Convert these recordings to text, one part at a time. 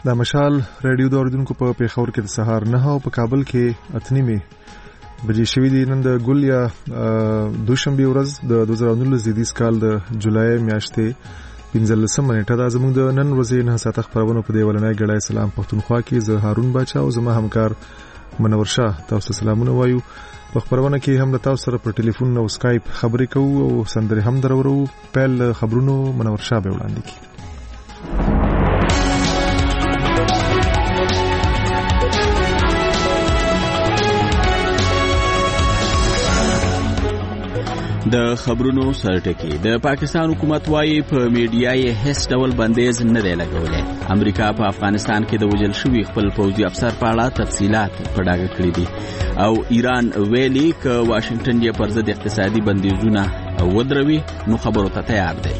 د مشال رادیو د اوریدونکو په پیښور کې د سهار 9 او په کابل کې 8 بجې شوې دي. نن د ګل یا دوشنبه ورځ د 2019 کال د جولای میاشتې 15 نیټه ده. زموږ د نن ورځې 9 ساعته خبرونه په دی ولنۍ ګړای سلام پښتونخوا کې زه هارون باچا او زما همکار منور شاه تاسو سلامونه وایو. په خبرونه کې هم له تاسو سره په ټلیفون او سکایپ خبرې کوو او سندرې هم درورو. پیل خبرونو منور شاه به وړاندې کړي. د خبرونو سرټکی. د پاکستان حکومت وايي په میډیا یې هیڅ ډول بندیز نه دی لګولې. امریکا په افغانستان کې د وژل شوي خپل پوځي افسر په اړه تفصيلات په ډاګه کړې دي او ایران ویلي ک واشنگټن یې پر ضد اقتصادي بندیزونه ودروي نو خبرو ته تیار دی.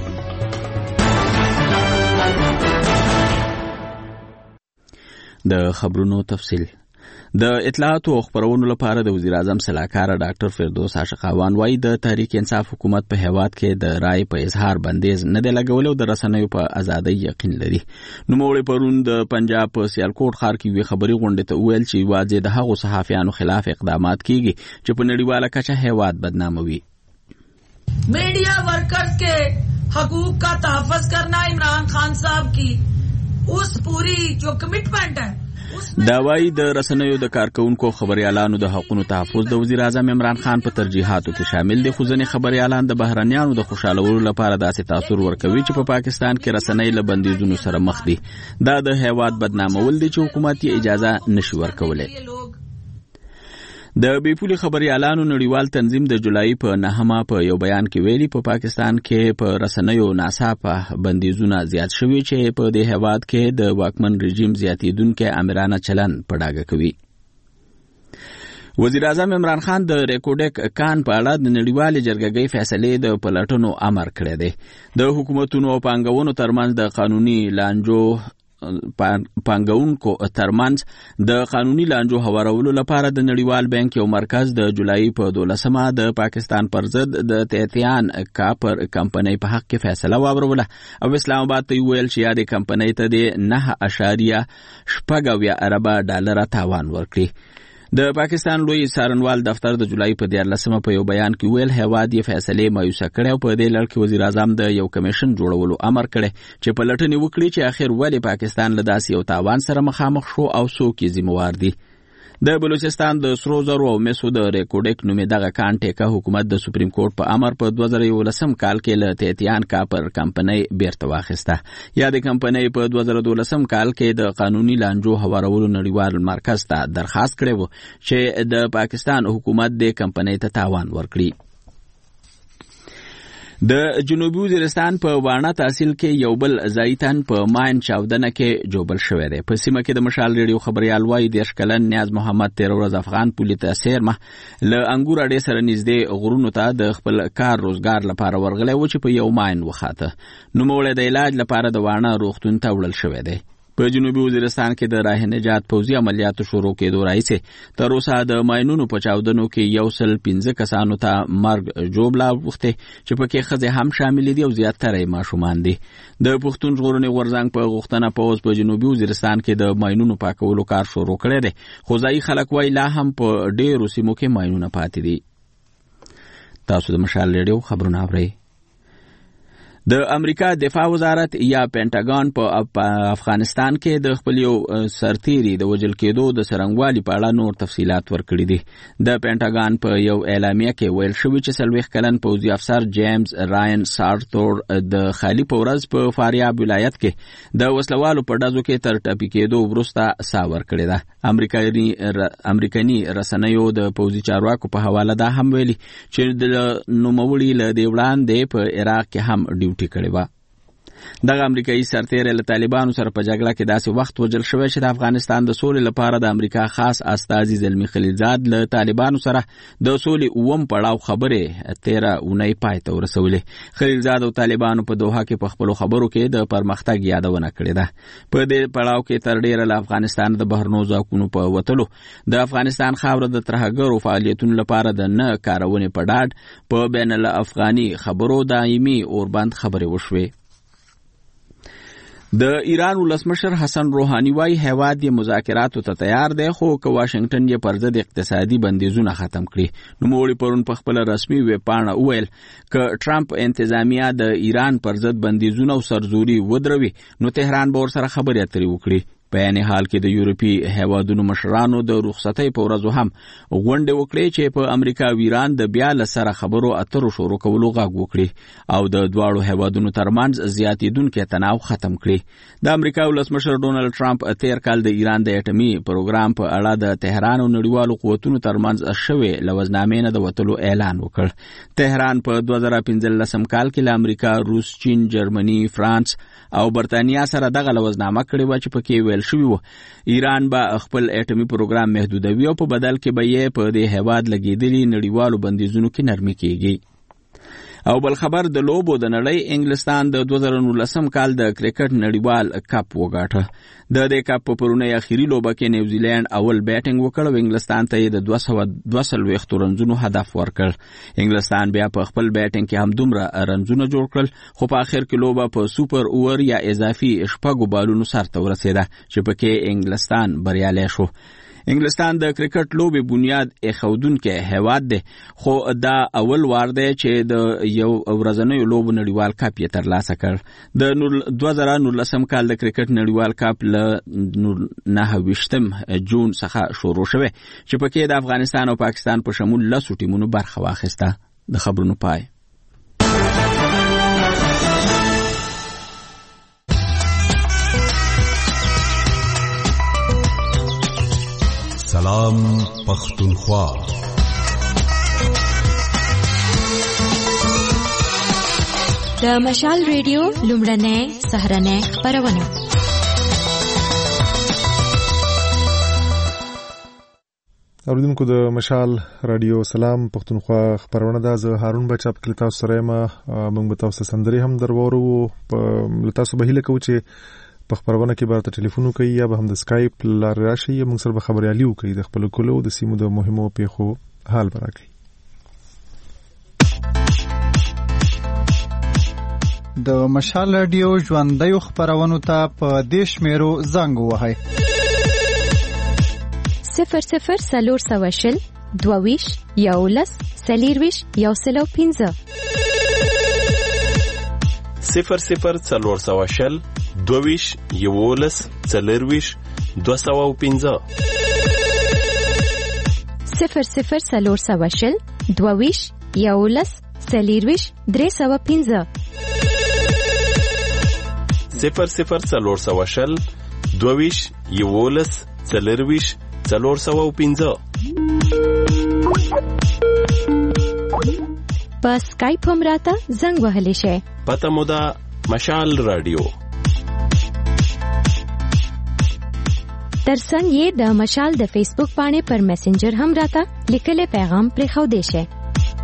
د خبرونو تفصیل. د اطلاعات او خبرونو لپاره د وزیر اعظم صلاحکار ډاکټر فردوس عاشقاوان وايي د تحریک انصاف حکومت په هیواد کې د رائے په اظهار بندیز نه دی لګولې او د رسنیو په ازادۍ یقین لري. نو موږ پرون د پنجاب په سیالکوټ ښار کې وی خبري غونډه ته ویل چې واځي د هغو صحافیانو خلاف اقدامات کیږي چې په نړیواله کچه هیواد بدناموي. Media workers के हकूक का तहफ़्फ़ुज़ करना इमरान खान साहब की उस पूरी जो कमिटमेंट है. دا وايي د رسنیو د کارکونکو خبريالانو د حقوقو تحفظ د وزیر اعظم عمران خان په ترجیحاتو کې شامل دي. خو ځینې خبريالان د بهرنیانو د خوشالولو لپاره داسې تاثیر ورکوي چې په پاکستان کې رسنۍ له بندیزونو سره مخ دي. دا د هیواد بدنامول دي چې حکومت یې اجازه نشي ورکولای. د بیپولي خبريالانو نړیوال تنظیم د جولای په 9 په یو بیان کې ویلي په پاکستان کې په رسنیو ناڅاپه بندیزونه زیات شوي چې په دې هیواد کې د واکمن رژیم زیاتیدونکو امرانه چلن په ډاګه کوي. وزیر اعظم عمران خان د ریکوډک کان په اړه د نړیوال جرګې فیصلې د پلټنو امر کړی دی. د حکومتونو او پانګونو ترمنځ د قانوني لانجو پانګونکو ترمنځ د قانوني لانجو هوارولو لپاره د نړیوال بانک یو مرکز د جولای په 12 د پاکستان پر ضد د تیتیان کاپر کمپنۍ په حق کې فیصله واوروله او اسلام آباد ته ویل چې یادې کمپنۍ ته د 9.8 ارب ډالر تاوان ورکړي. د پاکستان لوی څارنوال دفتر د جولای په 14 په یو بیان کې ویل هیواد یې فیصله مایوسه کړې او په دې لړ کې وزیر اعظم د یو کمیشن جوړولو امر کړی چې په لټنې وکړي چې اخر ولې پاکستان له داسې یو تاوان سره مخامخ شو او څوک یې ذمہوار دي. د بلوچستان د سرو زرو او مسو د ریکوډک نومې دغه کانټیکا حکومت د سپریم کورټ په امر په 2011 کال کې له تیتیان کاپر کمپنۍ بیرته واخیسته. یا د کمپنۍ په 2012 کال کې د قانوني لانجو هوارولو نړیوال مرکز ته درخواست کړی و چې د پاکستان حکومت د کمپنۍ ته تاوان ورکړي. د جنوبي وزیرستان په وانه تحصیل کې یو بل زایتن په ماین چاودنه کې جوبل شوی دی. په سیمه کې د مشال ریډیو خبريال وايي د اشکلن نیاز محمد 13 ورځ افغان پولیس سیرمه له انګور اډې سره نږدې غرونو ته د خپل کار روزګار لپاره ورغلی و چې په یو ماین وخاته. نو موږ د علاج لپاره د وانه روغتون ته وړل شوی دی. په جنوبي وزیرستان کې د راه نجات پوځي عملیاتو شروع کېدو راځي تر اوسه د ماینونو په چاودنو کې 115 کسانو ته مرګ جوړلا وخته چې پکې خزه هم شامل دي او زیاتره ماشومان دي. د پښتون ژغورنې غورځنګ په غوښتنه پوز په جنوبي وزیرستان کې د ماینونو پاکولو کار شروع کړی دی خو ځای خلک وايي لا هم په ډېرو سیمو کې ماینونه پاتې دي. تاسو د مشال ریډیو خبرونه اورئ. د امریکا دفاع وزارت یا پینټاګان په افغانستان کې د خپل یو سرتیری د وژل کېدو د سرنګوالي په اړه نور تفصيلات ورکړي دي. د پینټاګان په یو اعلامیه کې ویل شوی چې 40 کلن پوځي افسر جیمز راین سارتور د خالی په ورځ په فاریاب ولایت کې د وسلوالو په ډزو کې تر ټاپي کېدو وروسته ساور کړی ده. امریکایي رسنیو د پوځي چارواکو په حواله دا هم ویلي چې د نوموړي له دی وړاندې په عراق کې هم ډیوټي کړې وه. دغه امریکایي سرتیری له طالبانو سره په جګړه کې داسې وخت وژل شوی چې د افغانستان د سولې لپاره د امریکا خاص استازي زلمی خلیلزاد له طالبانو سره د سولې اوم پړاو خبرې 13 اونۍ پای ته ورسولې. خلیلزاد او طالبانو په دوحه کې په خپلو خبرو کې د پرمختګ یادونه کړې ده. په دې پړاو کې تر ډیره له افغانستان د بهرنیو ځواکونو په وتلو د افغانستان خاوره د ترهګرو فعالیتونو لپاره د نه کارونې په ډاډ په بین الافغاني خبرو دایمي اوربند خبرې وشوې. د ایران ولسمشر حسن روحاني وايي هیواد یې مذاکراتو ته تیار دی خو که واشنگټن یې پر ضد اقتصادي بندیزونه ختم کړي. نوموړي پرون په خپل رسمي ویب پاڼه وویل که ټرمپ انتظامیه د ایران پر ضد بندیزونه او سرزوري ودروي نو تهران به ورسره خبرې اترې وکړي. په یعنی حال کې د یورپی هیوادونو مشرانو د رخصتۍ په ورځو هم غونډې وکړې چې په امریکا او ایران د بیا له سره خبرو اترو شروع کولو غږ وکړي او د دواړو هیوادونو ترمنځ زیاتېدونکی تناو ختم کړي. د امریکا ولسمشر ډونالډ ټرمپ تیر کال د ایران د اټومي پروګرام په اړه د تهران او نړیوالو قوتونو ترمنځ شوې لوزنامې نه د وتلو اعلان وکړ. تهران په 2015 کال کې له امریکا، روس، چین، جرمني، فرانس او برتانیا سره دغه لوزنامه کړې و چې پکې ویل شوی و ایران به خپل اټومي پروګرام محدودوي او په بدل کې به یې په دې هیواد لګیدلي نړیوالو بندیزونو کې نرمي کیږي. او بل خبر د لوبو د نړۍ انګلستان د 2019 کال د کرکټ نړیوال کپ وګاټه. د دې کپ په پرونی اخیری لوبه کې نیوزیلند اول بیټینګ وکړ او انګلستان ته د 220 رنزونو هدف ورکړ. انګلستان بیا په خپل بیټینګ کې هم دومره رنزونه جوړ کړل خو په اخر کې لوبه په سوپر اوور یا اضافي شپږو بالونو سرته ورسېده چې پکې انګلستان بریالی شو. انګلستان د کرکټ لوبې بنیاد ایښودونکی هیواد دی خو دا اول وار دی چې د یو ورځنیو لوبو نړیوال کپ یې ترلاسه کړ. د 2019 کال د کرکټ نړیوال کپ له 29 جون څخه شروع شوی چې پکې د افغانستان او پاکستان په شمول 10 ټیمونو برخه واخیسته. د خبرونو پای. سلام پختونخوا. د مشال ریډیو لومړنۍ سهارنۍ خپرونه. اوریدونکو د مشال رادیو سلام پختونخوا خبرونه ده. زه هارون بچا په تاسو سره یم. موږ به تاسو سندري هم درورو. په تاسو به هیله کوو چې په خبرونه کې به ټلیفون وکړئ یا به هم د سکایپ لار راشي. موږ سره به خبريالي وکړي د خپل کولو د سیمو د مهمو پیښو حال براکړي. د مشال رادیو ژوندۍ خبرونو ته په دیش میرو زنګ وهاي 00 سلور سواشل دوویش یولس سلیرویش یوسلو 15 00 سلور سواشل دوویش یولس سلیرویش 215 00 سلور سواشل دوویش یولس سلیرویش 315 00 سلور سواشل دوویش یولس سلیرویش 415 په سکایپ هم راته زنګ وهلی شي. پته مو ده مشال رادیو. ترڅنګ یې د مشال د فیسبوک باندې پر میسنجر هم راته لیکل پیغام پرې خو دی شي.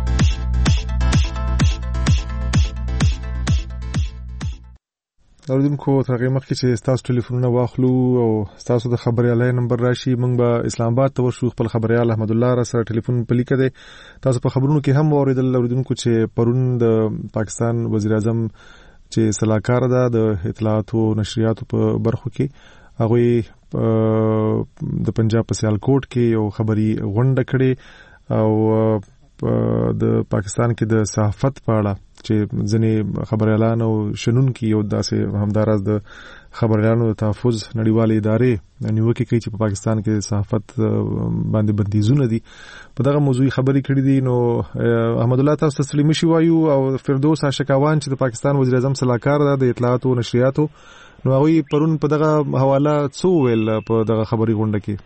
اوریدونکو ترغه مخکې چې تاسو ټلیفونونه واخلو او تاسو د خبريالي نمبر راشي موږ به اسلام آباد ته ورشو. خپل خبريال احمد الله را سره ټلیفون په لیکه دی. تاسو په خبرونو کې هم اوریدل اوریدونکو چې پرون د پاکستان وزیر اعظم چې صلاحکار ده د اطلاعات او نشریات په برخو کې هغه د پنجاب په سیالکوټ کې یو خبري غونډه کړې او د پاکستان کې د صحافت په اړه چې ځنې خبريالان او شنونکي یو داسې همداراز د خبريالانو د تحفظ نړیوالې ادارې نیوکه کوي چې په پاکستان کې صحافت باندې بندیزونه دي. په دغه موضوعي خبرې کړې دي. نو احمد الله تاسو تسلیم شي وایو او فردوس عاشقاوان چې د پاکستان وزیر اعظم صلاحکار ده د اطلاعات او نشریاتو نو هغه پرون په دغه حواله څو ویل په دغه خبري غونډه کې.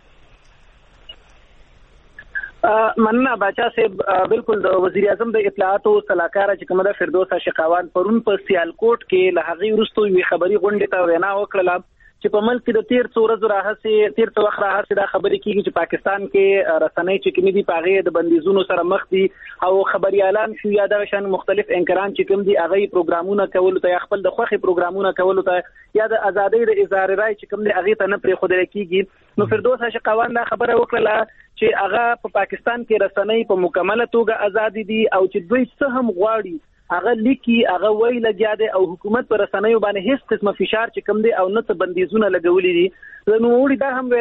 مننه باچا صاحب. بالکل د وزیر اعظم د اطلاعات او صلاحکار چې کومه د فردوس عاشقاوان پرون په سیالکوټ کې له هغه وروسته وی خبري غونډه ته وینا وکړه چې په ملک کې د 13 ورځې راهسه 13 وخت راهسه دا خبرې کیږي چې پاکستان کې رسنۍ چې کوم دي پاغه د بندیزونو سره مخ دي او خبريالان شو یا د شان مختلف انکران چې کوم دي هغه پروګرامونه کول ته خپل د خوخي پروګرامونه کول ته یا د ازادۍ د اظهار رائے چې کوم دي هغه ته نه پرې خودل کیږي. نو فردوس عاشقاوان دا خبره وکړه چې هغه په پاکستان کې رسنۍ په مکمله توګه آزاد دي او چې دوی څه هم غواړي هغه لیکي هغه وی لګیا دی او حکومت پر رسنیو باندې هیڅ قسمه فشار چې کم دی او نه څه بندیزونه لګولې دي. نو وړي دا هم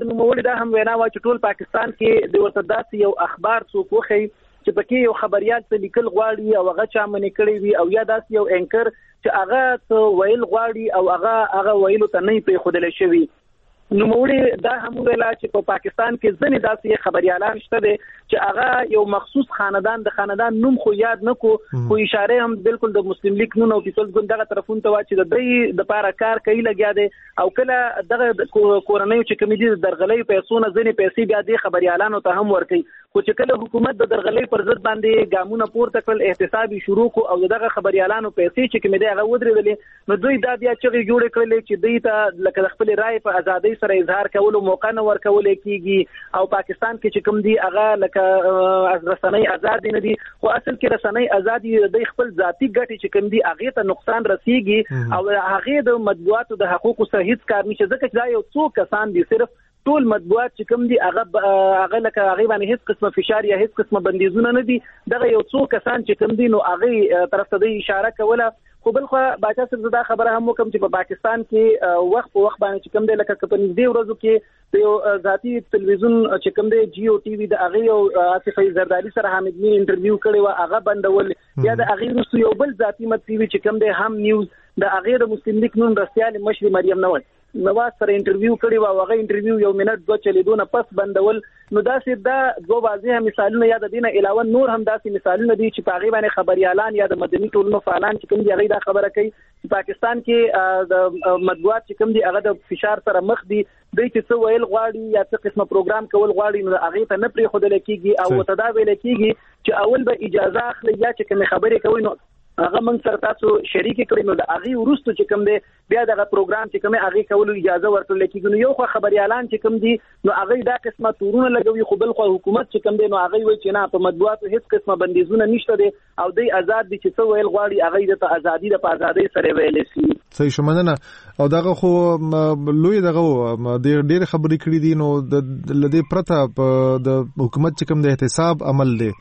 وینا وا چې ټول پاکستان کې د ورته داسې یو اخبار څوک وخی چې پکې یو خبريال څه لیکل غواړي او هغه چا منې کړی وي او یا داسې یو انکر چې هغه ویل غواړي او هغه ویلو ته نه پرې خودل شوی. نو موږ دا هم ویلا چې په پاکستان کې ځنې داسې خبريالان شته دي چې هغه یو مخصوص خاندان نوم خو یاد نکو خو اشاره هم بالکل د مسلم لیگ نون او پیپلز ګوند دغه طرفون ته واچي د دې د پاره کار کوي لګیا دي او کله دغه کورنۍ چې کمیټي د درغلې پیسونه ځنې پیسې بیا د خبريالانو ته هم ورکي خو چې کله حکومت د درغلې پر ضد باندې ګامونه پورته کړل احتسابي شروع کو او دغه خبريالانو پیسې چې کمیټي هغه ودرېدلې نو دوی دا بیا چې جوړ کړل چې دوی ته لکه خپل رائے په ازادي سره اظهار کولو موقع نه ورکول کیږي او پاکستان کې چې کوم دی هغه لکه رسنۍ آزاد نه دي خو اصل کې رسنۍ آزادي د خپل ذاتی ګټې چې کوم دی هغه ته نقصان رسیږي او هغه د مطبوعاتو د حقوقو سره هیڅ کار نشي ځکه چې دا یو څو کسان دي صرف ټول مطبوعات چې کوم دي هغه لکه هغه باندې هیڅ قسمه فشار یا هیڅ قسمه بندیزونه نه دي دغه یو څو کسان چې کوم دي نو هغه طرف ته اشاره کوله خو بل خو باچا صاحب دا خبره هم وکم چې په پاکستان کې وخت په وخت باندې چې کوم دی لکه په نږدې ورځو کې یو ذاتی تلویزیون چې کوم دی جیو ټي وي د هغه او آصف زرداری سره حامد می انټرویو کړی و هغه بندول یا د هغه رسو یو بل ذاتی مت ټي وي چې کوم دی هم نیوز د هغه د مسلم لیگ نون رسیال مشر مریم نواز سره انټرویو کړی و هغه انټرویو یو منټ دوه چلیدونه پس بندول نو دا سید دا دوه واضح مثالونه یا د دینه علاوه نور هم داسې مثالونه دي چې په غیبانه خبريالان یا د مدني ټولنو فعالان چې کوم دی هغه دا خبره کوي چې پاکستان کې د مطبوعات چې کوم دی هغه د فشار سره مخ دي دوی چې څه ویل غواړي یا څه قسمه پروګرام کول غواړي نو هغه ته نه پرې خودل کیږي او تداویل کیږي چې اول به اجازه اخلي یا چې کوم خبرې کوي نو هغه من سره تاسو شریک کړئ نو د هغه ورستو چې کوم دی بیا دغه پروګرام چې کوم هغه کولو اجازه ورکړل کیږي نو یو خو خبريالان چې کوم دي نو هغه دا قسمه تورونه لګوي خو بل خو حکومت چې کوم دی نو هغه وایي چې نه په مطبوعاتو هیڅ قسمه بندیزونه نشته دي او دوی آزاد دي چې څه ویل غواړي هغه د ازادي د آزادۍ سره ویل شي. صحیح شمننه او دغه خو لوی دغه ډېر خبرې کړې دي نو د لدې پرته د حکومت چې کوم د احتساب عمل دی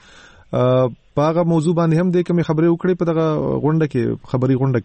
پاغه موضوع باندې هم د کوم خبرې وکړې په دغه غونډه کې خبري غونډه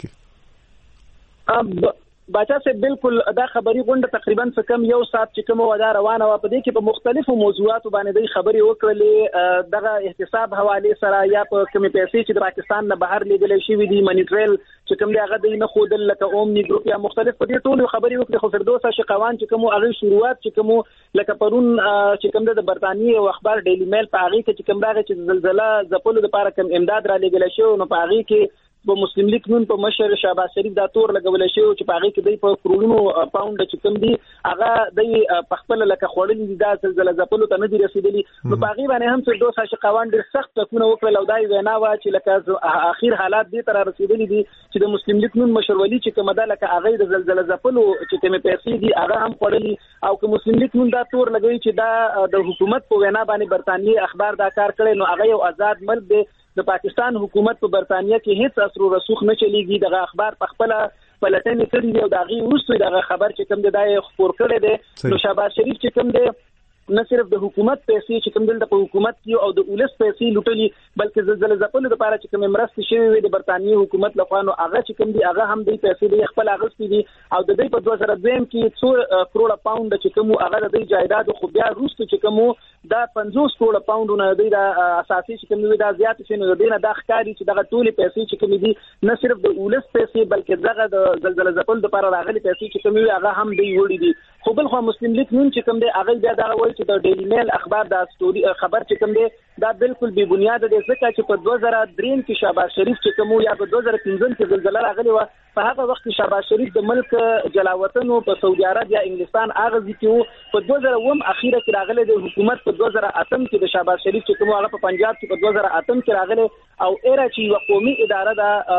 کې باچا سے بالکل دا خبري غونډه تقریبا څه کم یو ساعت چې کوم ودا روانه و په دې کې په مختلفو موضوعاتو باندې د خبري وکړلې دغه احتساب حواله سره یا په کومې پیسې چې د پاکستان نه بهر لیدل شي دي منی ټریل چې کوم دی هغه د نه خودل لکه اومني ګروپ یا مختلف په دې ټولو خبري وکړي خو فردوسه شقوان چې کوم هغه شروعات چې کوم لکه پرون چې کوم د برتانیې او اخبار ډیلی میل په هغه کې چې کوم راغی چې زلزلہ زپلو لپاره کوم امداد را لګل شو نو په هغه کې په مسلم لیگ نون په مشر شهباز شریف دا تور لګول شي چې په هغه کې د په کرونو پاوند چې کوم دي هغه د پخپل لکه خوړل دي د زلزلہ زپلو ته نه دي رسیدلي نو په هغه باندې هم څه دوه شقوان ډېر سخت ټکونه وکړل او دا وینا وا چې لکه اخیر حالات دي تر رسیدلي دي چې د مسلم لیگ نون مشر ولی چې کومه ده لکه هغه د زلزلہ زپلو چې کومه پیسې دي هغه هم خوړلي او که مسلم لیگ نون دا تور لګوي چې دا د حکومت په وینا باندې برتانیې اخبار دا کار کړي نو هغه یو آزاد ملک دی د پاکستان حکومت په برتانیې کې هیڅ اثر او رسوخ نه چلیږي دغه اخبار په خپل پلټنې کړي دی او دغه وروسته دغه خبر چې کوم دی دا خبر کړي دی نو شهباز شریف چې کوم دی نه صرف د حکومت پیسې چې کوم دلته په حکومت کې او د ولس پیسې لوټلي بلکې زلزلہ زپلو لپاره چې کوم مرستې شوی وي د برتانیې حکومت لخوا نو هغه چې کوم دی هغه هم د پیسې د خپل اغستې دي او د دې په 2002 کې 100 کروڑ پاوند چې کوم هغه د جایداد خو بیا روسته چې کوم دا 50 کروڑ پاوندونه د اساسي چې کوم دی دا زیات شي نو د دې نه د ښکاری چې دغه ټولي پیسې چې کوم دي نه صرف د ولس پیسې بلکې دغه د زلزلہ زپلو لپاره راغلي پیسې چې کوم هغه هم دی وړي دي خو بل خو مسلم لیگ نون چې کوم دی هغه بیا دا وایي چې د ډیلی میل اخبار دا سټوري خبر چې کوم دی دا بالکل بی بنیاد دی ځکه چې په 2003 کې شهباز شریف چې کوم یا په 2015 کې زلزلہ راغلی و په هغه وخت کې شهباز شریف د ملک جلاوطن په سعودي عرب یا انګلستان اغاز کیو په 2009 اخیره کې راغلی د حکومت په 2008 کې د شهباز شریف چې کوم هغه په پنجاب کې په 2008 کې راغلی او ایرا چې یو قومي اداره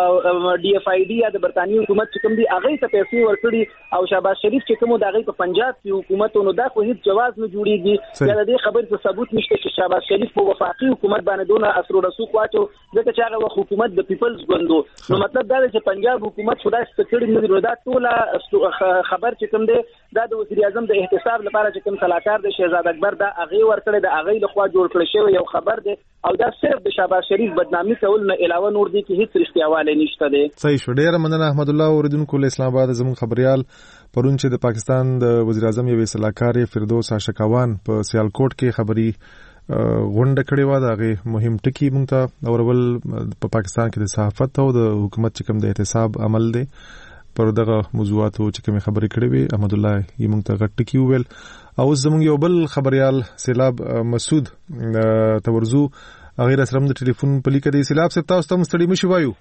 دا ډي اف آی ډي یا د برتانیې حکومت چې کوم دی هغه ته پیسې ورکړي او شهباز شریف چې کوم دغه په پنجاب کې حکومت نو دا خو هیڅ جواز نه جوړیږي یا د دې خبر څه ثبوت نشته چې شهباز شریف په وفاقي حکومت باندې دونه اثر او رسوخ واچو ځکه چې هغه حکومت د پیپلز ګوندو نو مطلب دا دی چې پنجاب حکومت خدای ستړي نه دي. دا ټول خبر چې کوم دی دا د وزیر اعظم د احتساب لپاره چې کوم صلاحکار د شهزاد اکبر دا هغه ورکړي د هغه لخوا جوړ کړی شوی یو خبر دی او دا صرف د شهباز شریف بدنامي کول نه علاوه نور دي کې هیڅ رښتیاواله نشته دی. صحیح شو. ډیر مننه احمد الله اوریدونکو له اسلام آباد زموږ خبريال پرون چې د پاکستان د وزیر اعظم یو صلاحکار فردوس عاشقوان په سیالکوټ کې خبري غونډه کړې و. دا غي مهم ټکی مونږ ته اورول په پاکستان کې د صحافت او د حکومت چې کوم د احتساب عمل دی پر دغه موضوعاتو چې کوم خبرې کړې وي. احمد الله یې مونږ ته غټ ټکی ویل. او زموږ یو بل خبريال سیلاب مسعود تورزو غیر اسرم د ټلیفون په لیکه دی. سیلاب سے تاسو ته مستړي مشي وایو.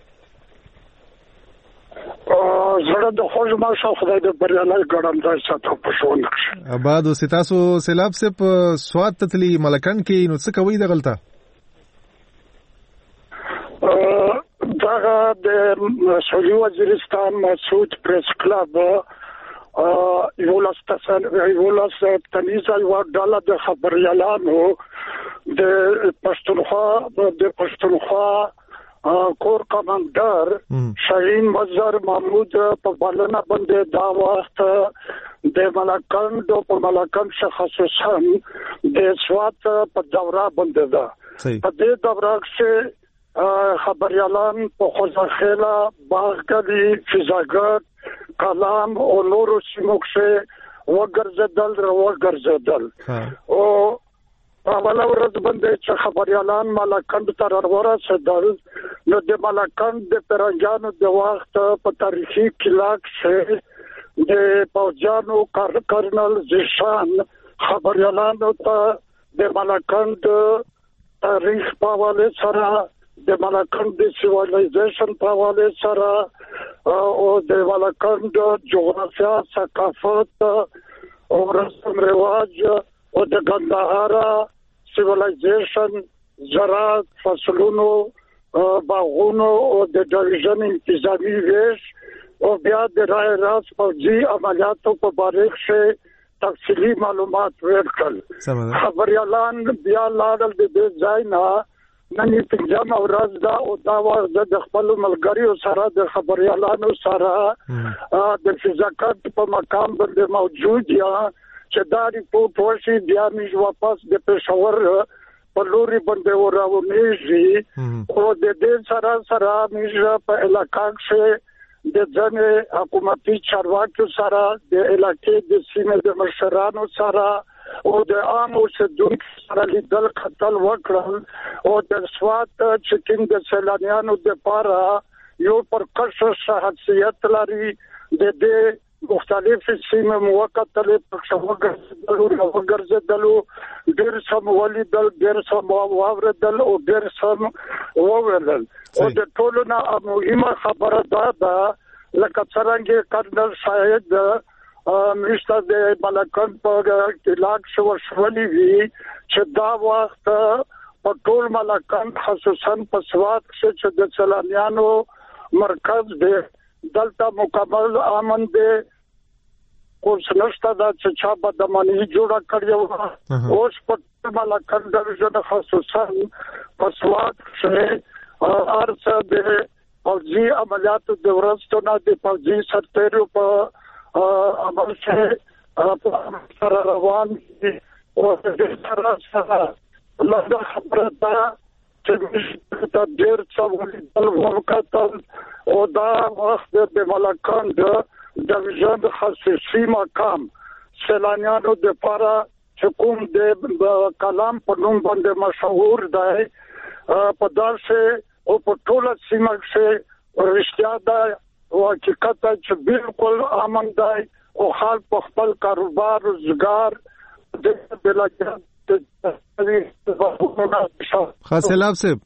زړه د خوږ ما شو خدای د بریالي ګړندای ساتو په شون آباد او تاسو سیلاب سے په سواد تتلی ملکان کې نو څه کوي د غلطه دا د سعودي وزیرستان مسعود پریس کلب یو لاس تنیزه یو ډاله د خبريالانو د پښتونخوا کور کمانډر شاهین مظهر محمود په بلنه باندې دا وخت د ملکند په ملکند خصوصا د سوات په دوره باندې دا په دې دوره کې خبريالان په خوځخېلا باغګلي فضاګر کلام او نور سیمو کې وګرځدل او اوله ورځ باندې چې خبريالان ملکند تر ورسېدل نو د ملکند د پرنګانو د وخت په تاریخي کلاک کې د پوجانو کرنل زیشان خبريالانو ته د ملکند تاریخ په حواله سره د ملکند د سیویلایزیشن په حواله سره او د ملکند جغرافیا ثقافت او رسم رواج او د ګندهارا سیویلایزیشن زراعت فصلونو باغونو او د ډیویژن انتظامی ویش او بیا د رای راز فوجي عملیاتو په باره کې تفصیلی معلومات ورکړل. خبريالان بیا لاړل د دې ځای نه نن پنځم ورځ دا او دا ورځ د خپل ملګریو سره د خبريالانو سره د فزاکت په مقام باندې موجود یا چې دا ریپورت وشي بیا موږ واپس د پېښور په لوري باندې وراونیږي او د دې سره موږ په علاقې کې د ځنې حکومتي چارواکو سره د علاقې د سیمې د مشرانو سره او د عام اوسیدونکو سره لیدل خپل وکړل او د سوات چې کوم د سیلانیانو د پاره یو پرکشش شخصیت لري د دې مختلف سیمه موقته په وګرځدلو ډېر سم ولیدل ډېر سم واوردل او ډېر سم وویل او د ټولو نه مهمه خبره ده لکه څنګه کرنل شاهد مشته د ملکند په علاق شولې وی چې دا وخت په ټول ملکند خصوصا په سوات کې د سیلانیانو مرکز دی دلته مکمل امن دی اوس نشته دا چې چا بدمنی جوړه کړی و اوس په ملکند ډیویژن خصوصا په سوات کې ارڅ د فوجي عملیاتو د ورستونه د فوجي سرتیرو په عمل کې سره روان دي او د سره لږه خبره ده چې د ډېر څه ولیدل وکړل او دا وخت د ملکند ډیویژن خصوصي مقام سیلانیانو د لپاره چې کوم د کلام په نوم باندې مشهور دی په داسې او په ټول سیمه کې رښتیا ده او حقیقت چې بالکل امن دی او خلک په خپل کاروبار روزګار د خاص سیلاب سے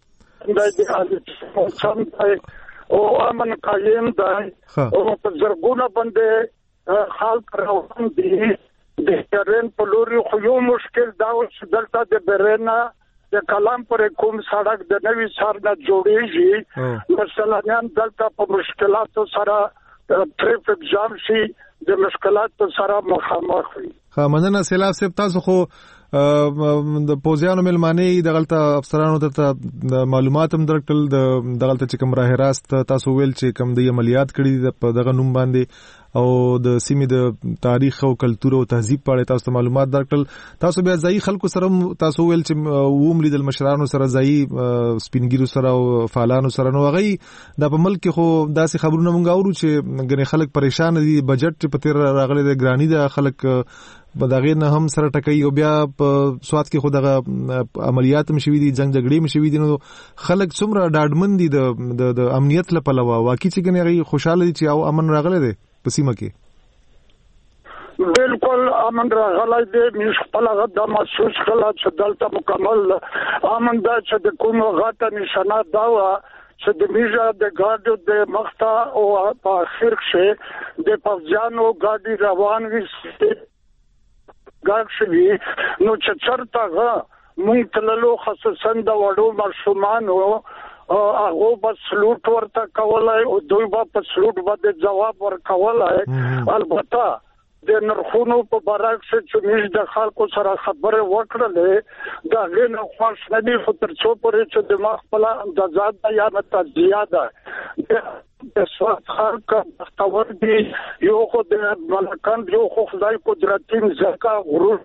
او امن قائم دی او په زرګونه باندې خلک روان دي د ترن په لوري خو یو مشکل دا چې دلته د بیرنا د کلام پر کوم سړک د نوي سر نه جوړیږي مثلا دلته په مشکلاتو سره ټریفیک جام شي د مشکلاتو سره مخامخ وي. مننه سیلاب صاحب تاسو خو د پوزیانو ملمانه دغلطه افسرانو ته معلومات هم درکړل د دغلطه چې کوم راه راست تاسو ویل چې کوم د عملیات کړي په دغه نوم باندې او د سیمې د تاریخ او کلتور او تهذیب په اړه تاسو معلومات درکړل. تاسو بیا ځای خلکو سره تاسو ویل چې ووملي د مشرانو سره ځای سپینګیرو سره او فعالانو سره نو غي د په ملک خو داسې خبرونه مونږ اورو چې ګنې خلک پریشان دي بجټ په تیر راغلي د ګرانی د خلک بداغه نه هم سره ټکای او بیا په سواد کې خو د عملیات مشوي دي جنگ جګړې مشوي دي نو خلک څومره ډاډمن دي د امنیت لپاره واقعي چې ګنې خوشاله دي چې او امن راغله دي په سیمه کې. بالکل امن راغلی دی. موږ خپل غدا محسوس کړل چې دلته مکمل امن دا چې د کوم غاټه نشانه دا و چې د میجا د ګاډو د مختا او په اخر کې د پوځیانو ګاډي روان وي ګاډ شوی نو چې چرته مونږ تللو خصوصا د وړو ماشومان او هغه بس سلوټ ورته کولای او دوی په سلوټ باندې جواب ورکولای. البته د نرخونو په برعکس چې موږ د خلکو سره خبره وکړلې دا غن خوښ نه دي خو تر څو پورې چې د خپل اندازات یا مت زیاده د سواد خلک مختور دي یو خو د ملکان یو خو خدای قدرتین زکا غرور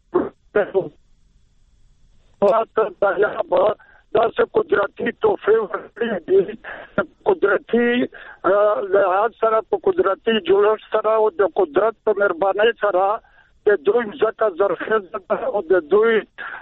دا څه قدرتي توفیق ورکړي دي قدرتي لحاظ سره په قدرتي جوړښت سره او د قدرت په مهرباني سره د دوی ځکه زرخیزه او د دوی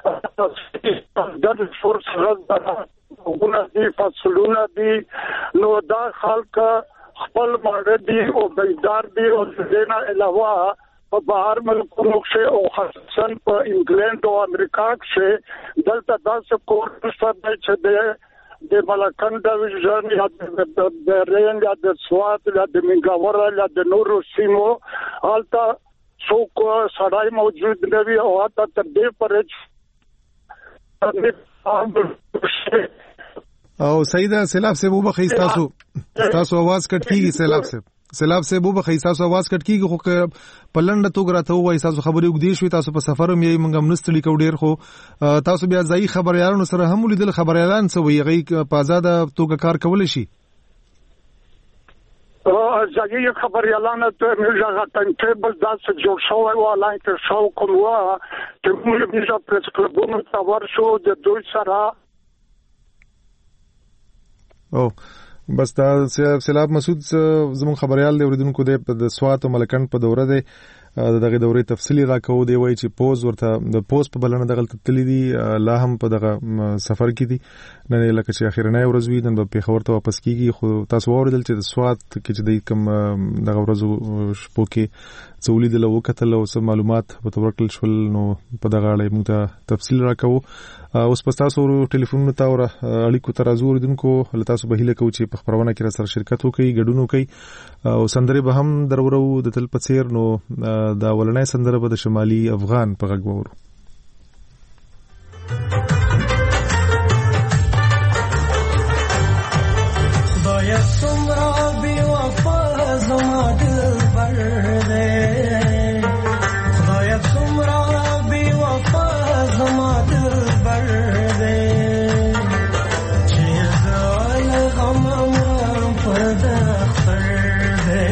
د فورس غزه وګونه دي فصلونه دي نو دا خلک خپل مړ دي او بیدار دي او دینه علاوه په بهر ملکونو کې او خاصه په انګلند او امریکا کې دلته داسې کورس دی چې د ملکان ډیویژن یا د رین یا د سواد یا د منګاور یا د نورو سیمو حالت څوک سړی موجود نه وي او حتی تر دې پرې او سیدا سیلاب سے وبخی تاسو आवाज کټ کیږي سیلاب سے وبخی تاسو आवाज کټ کیږي خو په لنډه توګه راته وایي تاسو خبرې وګدي شوي تاسو په سفر مې موږ منستړي کو ډیر خو تاسو بیا ځای خبريالانو سره هم لیدل خبريالان سوي غي په آزاد توګه کار کول شي ځای خبريالانو ته موږ غاټن ټیبل داسې جوړ شوی و لاین ته شو کوم و چې موږ پریس کلبونو ته ورشو د دوی سره او بس دا سیلاب مسعود زمون خبريال دی اوریدونکو د سوات او ملکن په دوره دی دغه دورې تفصیلی راکو دی وای چې پوز ورته د پوز په بلنه دغه تللی دی لا هم په دغه سفر کې دي نه لکه چې اخیرنه ورځ وی نن په خبرته واپس کیږي خو تاسو اوریدل چې د سوات کې چې د کوم دغه ورځ شپو کې څولې د لو کتل او سم معلومات په تورکل شول نو په دغه اړه موږ ته تفصیل راکو اوس په تاسو ټلیفون ته اور اړیکو ترازو اوریدونکو له تاسو به هیله کوم چې په خبرونه کې سره شرکت وکړي ګډون وکړي او سندري به هم درورو د تل پڅیر نو دا ولنۍ سندره به د شمالي افغان په غږ وورو خدای څومره بی وفا زما دلبر دی خدای څومره بی وفا زما دلبر دی چې زال غم په دختر دی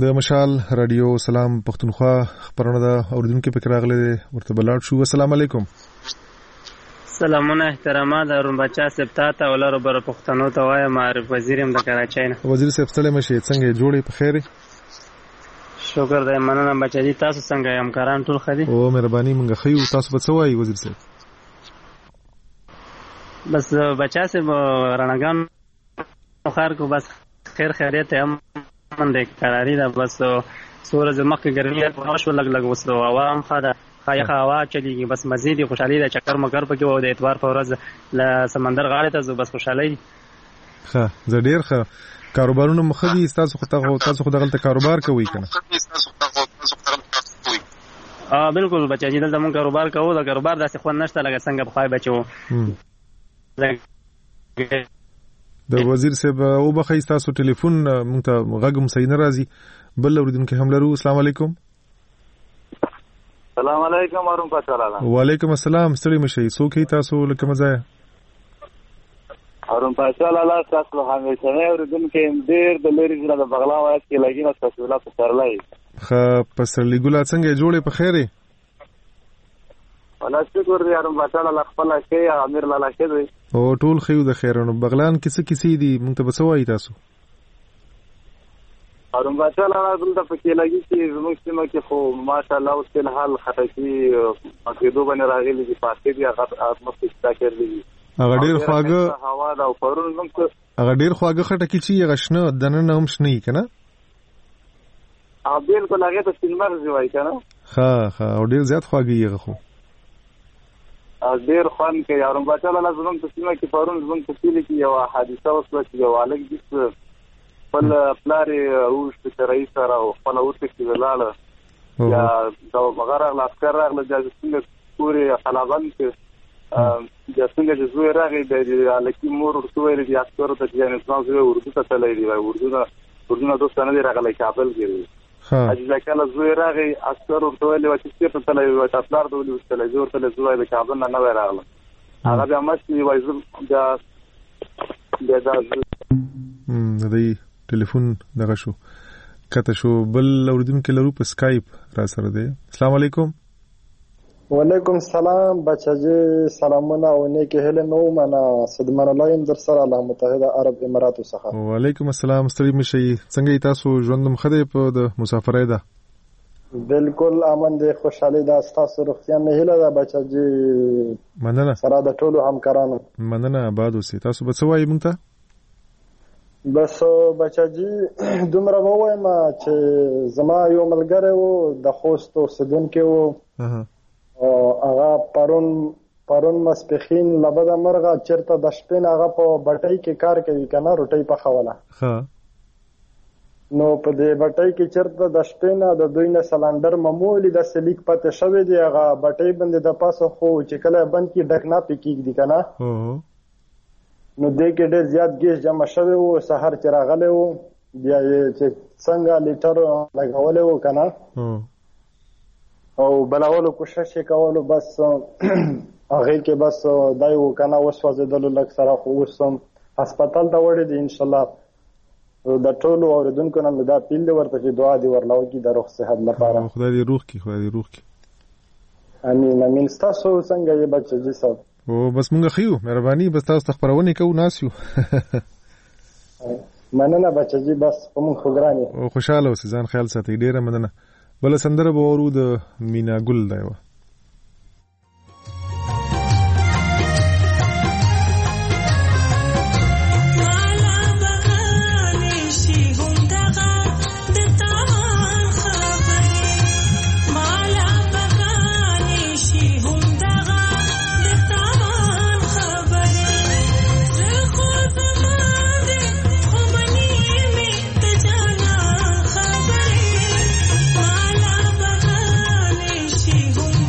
د مشال رادیو سلام پښتونخوا خبرونه د اوریدونکو په راغله ورته بلاړ شو. السلام علیکم. سلامونه احترامات ارون بچا سپتا ته ولر بر پښتنو ته وای معرف وزیرم د کراچۍ نه. وزیر صاحب سلام شي څنګه جوړې په خیر؟ شکر دې مننه بچا دي تاسو څنګه همکاران ټول خدي؟ او مهرباني مونږ خيو تاسو په څه وای وزیر صاحب؟ بس بچا سے رڼاګان خیر کو بس خیر خیریت هم من د قراری دا بس سورج مخ ګرمي په شو لګ وسلو عوام خاله خایخه هوا چلیږي بس مزید خوشحالي د چکر مگر پکې و د اتوار په ورځ ل سمندر غاړه ته بس خوشحالي. ښه زه ډیر ښه کاروبارونه مخدي تاسو خو دغلته کاروبار کوي کنه؟ بالکل بچا چې دلته مونږ کاروبار کوو دا کاروبار داسې خو نشته لکه څنګه په خای بچو. د وزیر صاحب او بخی تاسو ټلیفون مونږ ته غږم صحیح نه راځي بل اوریدونکو هم لرو. السلام علیکم. السلام علیکم ورحمت الله تعالی. وعلیکم السلام. ستړي مشي څوک هی تاسو لکه مزه ورحمت الله تاسو همیشه نه اوریدونکو ډیر د لری ځله د بغلا وایي کې لګي نو تاسو لا په سرلای خ پسرلی ګل څنګه جوړې په خیره؟ ولا شکر دې ورحمت الله خپل کې امیر لاله کې دی او ټول خيو د خیرونو بغلان کیسه دي مونږ ته بسوي تاسو ورحمت الله دلته پکې لګي چې زموږ سیمه کې خو ماشاءالله اوس په حال خټکی مکیدو باندې راغلي دي پاتې دي هغه مستقتا کړلې هغه ډیر خواږه هوا دا پرون موږ هغه ډیر خواږه خټکی چې غشنه دنه نه هم شنه کنه بالکل هغه ته سینمرز وای کنه ها او ډیر زیات خواږه یې خو ډیر خوان کې یارم بچا الله زموږ په سیمه کې پرون زموږ په سیمه کې یو حادثه وشوه چې یو الګ د خپل پلاری اوس په رئیس سره او خپل اوس کې ولاله یا دا مغرق لاسکر راغله د څنګه پوری خلابان کې د څنګه چې زوی راغی د الکی مور ورسوي د عسکر ته چې نه څنګه زوی اردو ته تللی دی اردو نه دوستانه دی راغلی کابل کې اجازه کله زوی راغی عسکر ورته ویل چې څه ته تللی و تاسو لار دی ولې زور ته زوی د کابل نه راغله هغه بیا ماشي وایزم دا دې ټلیفون دغه شو کته شو بل اوریدونکو لرو په اسکایپ را سره دی. السلام علیکم. وعلیکم السلام بچاجي سلامونه او نیکه هله نو معنا صدمن الله در سره الله متحده عرب اماراتو څخه. وعلیکم السلام. ستړي مشي څنګه تاسو ژوند مخده په د مسافرای ده؟ بالکل امن دي خوشحالي ده تاسو روغتیا مې هله ده بچاجي مننه سره د ټولو همکارانو مننه آباد اوسې. تاسو به څه وایي مونږ ته؟ بس بچاجي دومره وایم چې زما یو ملګری وو د خوست اوسیدونکی وو او هغه پرون مسپخین لبده مرغه چرته د شپې هغه په بټۍ کې کار کوي کنه روټۍ په خوله نو په دې بټۍ کې چرته د شپې نه د دوی نه سلندر معمولی د سلیک پته شوی دی هغه بټۍ باندې د پاسه خو چې کله بند کی ډکنا پکېږي دی کنه نو دې کې ډېر زیات ګیس جمع شوی وو سحر چې راغلی وو بیا یې چې څنګه لیټر لګولی وو کنه او بلاولو کوشش یې کولو بس هغې کې بس دای وو کنه وسوځېدلو لږ سره خو اوس هسپتال ته وړی دی انشاءالله د ټولو اورېدونکو نه مې دا پیل دی ورته چې دعا دې ورله وکړي د روغ صحت لپاره. خدای دې روغ کړي امین امین. ستاسو څنګه یې بچاجي صاحب؟ او بس مونږ خيو مهرباني بس تاسو خبرونه کوو ناسیو مننه بچاجي بس په مونږ خو ګراني او خوشاله اوسئ ځان خیال ساتئ ډیره مننه. بل سندره به ورو د مینا ګل دی و Hum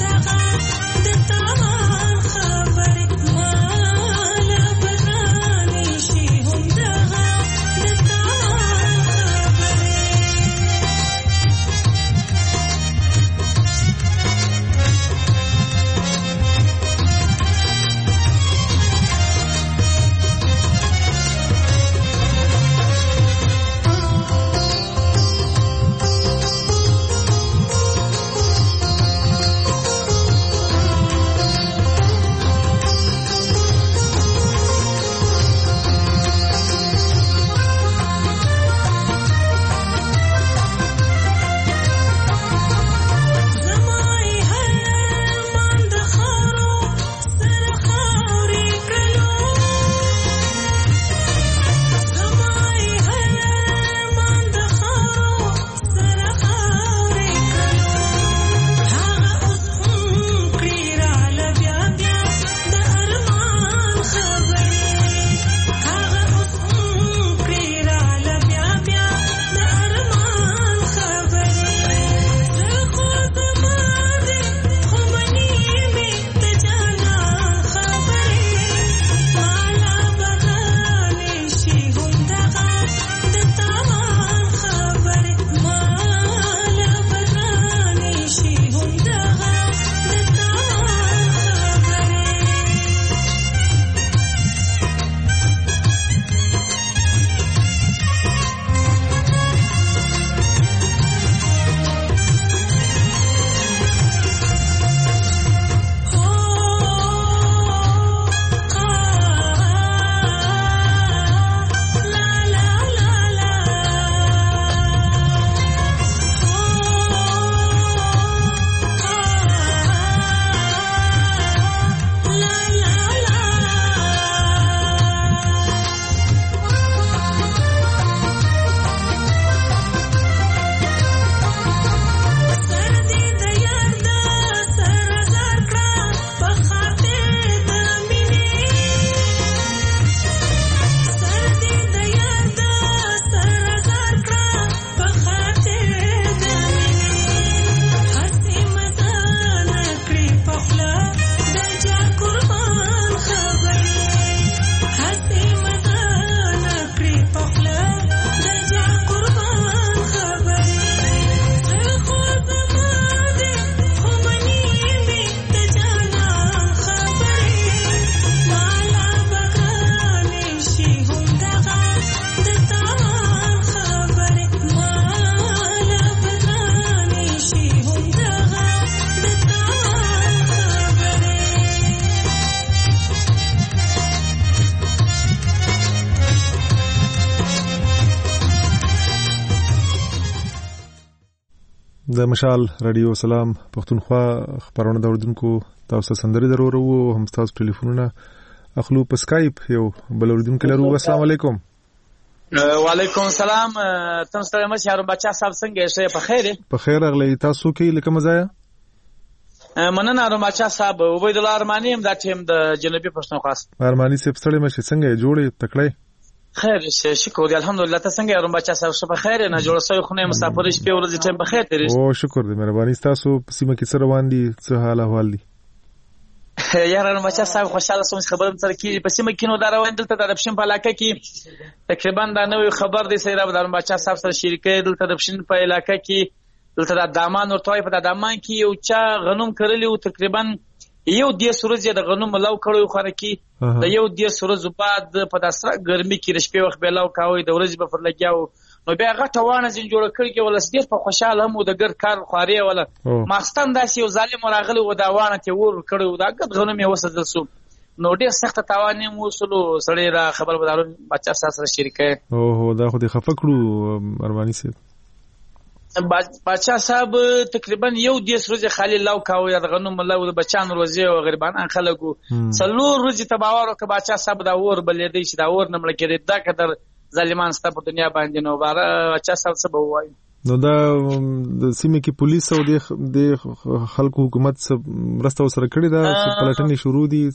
د مشال رادیو سلام پښتونخوا خبرونه د اوردونکو تاسو سندري ضرور وو هم تاسو ټلیفونونه اخلو په سکایپ یو بل اوردونکو لرو. السلام علیکم. وعلیکم السلام. تاسو ته مشهور بچا صاحب څنګه یې په خیر؟ په خیر اغلی. تاسو کې لکه مزایا مننه بچا صاحب. عبید الله ارمانی هم دا ټیم د جنوبي پښتونخوا. ارمانی صاحب ستړي مشه څنګه جوړې تکړه؟ خیر شکر دی الحمدلله. ته څنګه یې بچا صاحب؟ څه په خیر نه جوړ سوی خو نه مسافر شپې ورځې ټیم په خیر تیری؟ او شکر دی مهرباني. تاسو په سیمه کې سره روان دي څه حال احوال دي؟ یاره بچا صاحب خوشاله سوم خبرم سره کې په سیمه کې نو دا روان دلته د رپشن په علاقه کې تقریبا دا نوې خبر دی سره د بچا صاحب سره شریکه دلته رپشن په علاقه کې دلته د دامان او توای په دامان کې یو چا غنوم کړلی او تقریبا یو د سورج د غنوم لو کړو خو رکی د یو د سورج بعد په داسره ګرمي کې رشپې وخت به لو کاوي د ورځې په فرلګیاو نو بیا غټه وانه جن جوړ کړی کې ولس ډیر په خوشاله هم د ګر کار خواري ولا ماستان داسې یو ظالم راغلی و دا وانه ته ور کړو دا ګد غنوم یې وسدل سو نو ډیر سخت تاوان یې موصلو سړی را خبر ودارو بچا سره شریکه. اوه دا خو دې خفکړو ارمانی سي بچا صاحب تقریبا یو د سورج خالی لو کاوي د غنوم لو د بچان روزي او غریبان خلکو څلور ورځې تباور او بچا صاحب دا ور بلې دی چې دا ور نمړ کېد دا قدر ظالمان ست په دنیا باندې نو بار بچا صاحب څه بوای نو دا د سیمه کې پولیس او د خلکو حکومت مرسته سره کړی دا پلټنې شروع دي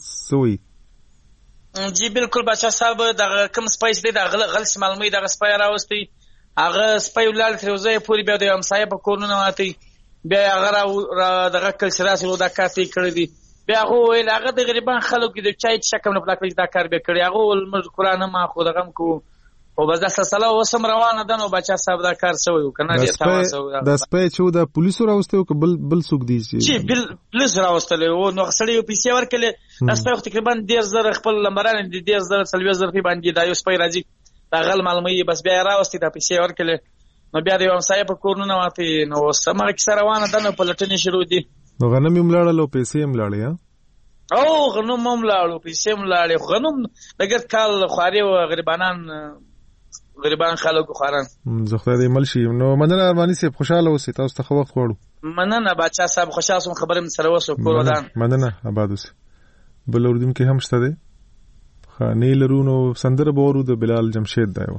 سوی جی بالکل بچا صاحب د کوم سپایس دی د غل معلومي د سپای راوستي هغه سپای ولال تروزه پوری بیا د همسایه په کورونه ماتي بیا هغه دغه کل شراسي ودا کافي کړی دي بیا هغه ویل هغه د غریبان خلکو د چای شکم نه پلاکړي دا کار به کړی هغه ول قرآن ما خو دغه کو او بس د سلسله وسم روانه ده نو بچا صاحب دا کار شوی کنه دې تاسو د سپای چې د پولیسو راوستي او بل څوک دي چې پولیس راوستل او نو خسړی پیسې ورکړي د سپای تقریبا 10000 خپل لمبران د 10000 سلوي په باندې دا یو سپای راځي دا غل معلومي بس بیا راوستي د پیسې ورکړي نو بیا د همسایه په کورونه ماتي نو سمه کې روانه ده نو پلټنې شروع دي نو غنم یې ملاړل او پیسې یې ملاړې او غنم هم ملاړو پیسې هم ملاړې غنم دغه کال خواري او غریبان خلکو خوران زه خدای دې ملشي نو مننه ارمانی سي خوشاله اوسې تاسو ته وخت غواړو. مننه بچا صاحب خوشاله سوم خبرم سره وسو کور ودان مننه آباد اوسې. بل اردن کې هم شته دي خاني لرونو سندره بورو د بلال جمشید دایو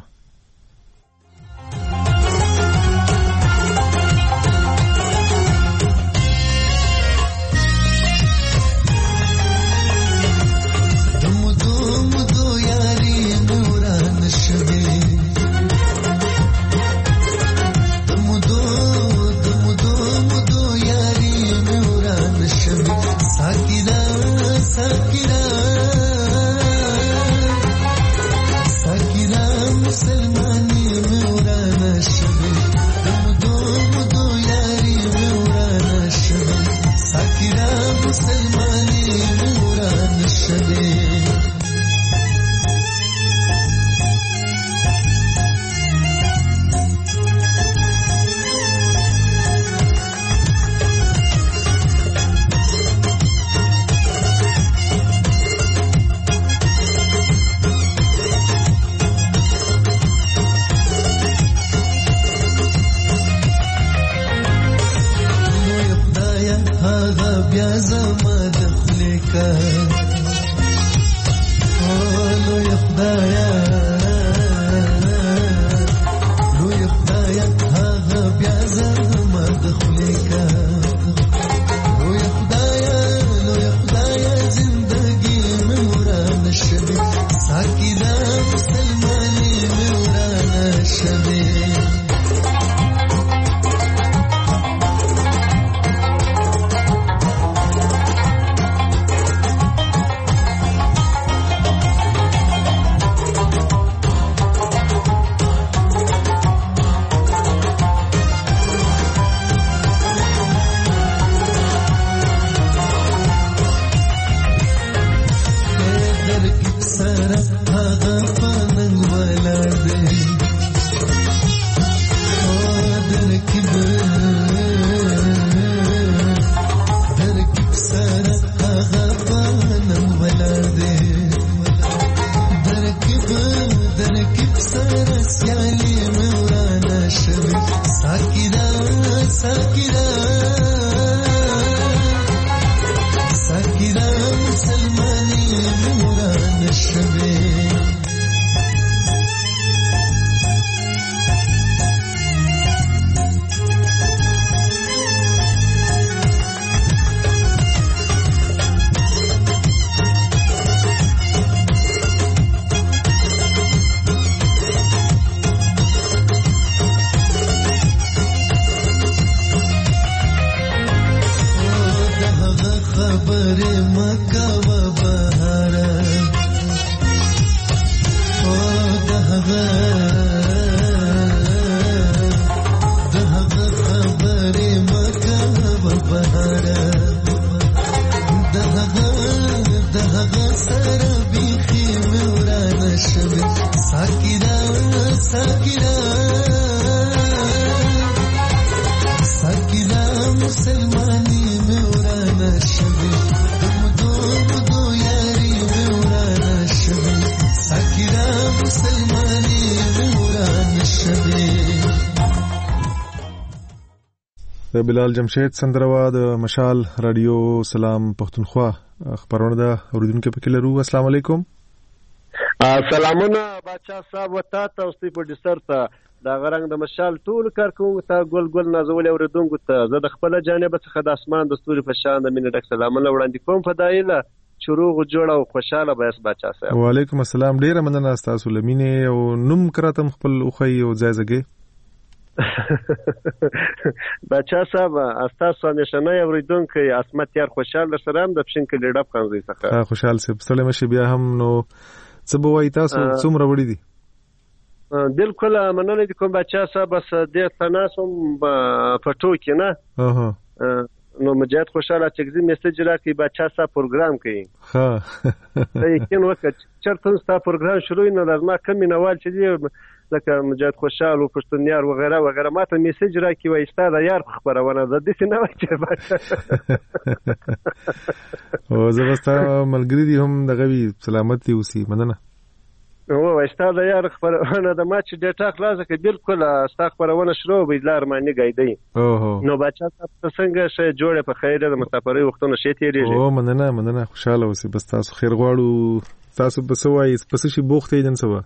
Sakira بلال جمشید سندروا د مشال رادیو سلام پښتونخوا خبرونه ده اوریدونکو په کله رو السلام علیکم سلامونه بچا صاحب وتا تاسو په ډیسر ته دا غرنګ د مشال ټول کارکو ته ګل نازول اوریدونکو ته زه د خپل جانب څخه د اسمان د ستوري په شان د مینې ډک سلامونه وړاندې کوم فدایله شروع جوړه او خوشاله به بچا صاحب وعلیکم السلام ډیره مننه تاسو لمینه او نوم کراتم خپل اوخی او ځایزګي بچا صاحب تاسو همیشنه اوریدونکو اسمت یار خوشاله سره د پښین کې ډډب خانځي څخه خوشاله سه سلام شي بیا هم نو څه بوای تاسو څومره وړي دي بالکل مننه دي کوم بچا صاحب بس د تناسم پټو کې نه نو مجاهد خوشاله چې میسج راکې بچا صاحب پروګرام کوي ها یقین وکړه چرته ستا پروګرام شروع نه لازمه کم نوال چې دی لکه مجاهد خوشاله او پښتونیار وغیرہ وغیرہ ماته میسج راکې وای ستا د یار خبرونه د دې نه وای چې او زبستا ملګری دي هم دغه وی سلامتی اوسي مننه او وستا د یار خبرونه د ماچ ډیټا خلاصه کې بالکل ستا خبرونه شروع به لار معنی گایدي نو بچا تاسو څنګه شه جوړه په خیره د مسافرۍ وختونه شي تیریږي او مننه خوشاله اوسئ بس تاسو خیر غواړو تاسو په سوای پس شي بوخته دین سبا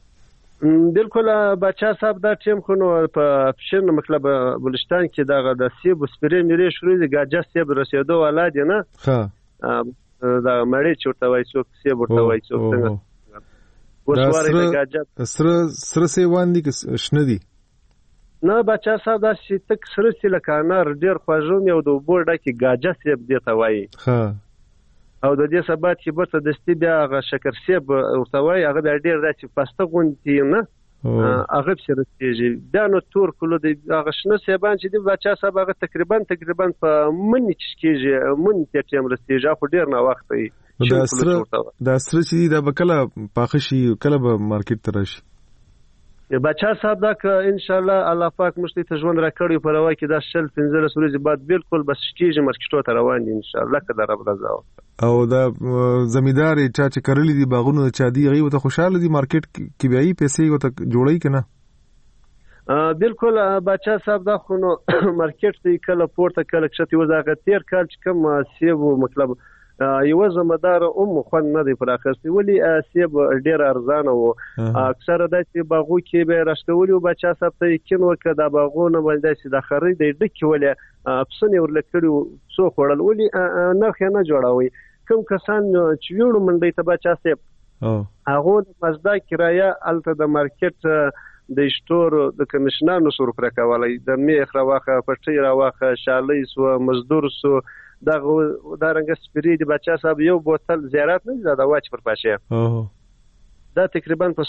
بالکل بچا صاحب دا ټیم خو نو په پښین مطلب بلشتان کې دغه د سیب سپری مری شروع دي ګاجا سیب رسیدو ولادي نه ها دا مړی چورته وای څوک سیب ورته وای څوک څنګه وسواره د ګاجا سره سیوان دي شنه دي نه بچا صاحب دا چې تک سره سي لکانار ډیر خوژوم یو د بورډه کې ګاجا سیب دی ته وای ها او د دې سبات چې برته د ستی بیا غ شکر سیب ورته وای هغه بیا ډیر راځي پسته غونډي نه هغه سره تیږي دا نو تور کولو د هغه شنه سیبان چې د بچا صاحب هغه تقریبا په منی کېږي منی ټیم رسېږي خو ډیر نه وخت دی دا سره چې دا بکله پاخشي کله به مارکیټ ته راشي بچا صاحب دا که ان شاء الله الله پاک مشتي ته ژوند راکړي په روا کې دا شل 15 ورځې بعد بالکل بس کېږي مارکیټو ته روان دي ان شاء الله کله رب رضا او دا زمیدار چې کړلې دي باغونو چا دی غي وته خوشاله دي مارکیټ کې بیاي پیسې وته جوړي کنه بالکل بچا صاحب دا خو نو مارکیټ دی کله پورته کله کښته وزاغه تیر کال چې کوم سیب مطلب یو زمدار خون نه دی پر اخستي ولی سیب ډیر ارزانه وو اکثر د چې باغو کې به راستولي بچا صاحب ته کین ورکه د باغونو باندې چې د خرید د ډکی ولې افسن ورلکړي سو خړل ولی نرخ نه جوړاوي کوم کسان چې ویړو منډي ته بچا صاحب هغه د مزدا کرایه الته د مارکیټ د شتور د کمشنانو سره پر کولای د میخ راوخه پټي راوخه شالي سو مزدور سو دا رنګ سپری دی بچا صاحب یو بوتل زیارت نه زده واچ پر پاشه دا تقریبا په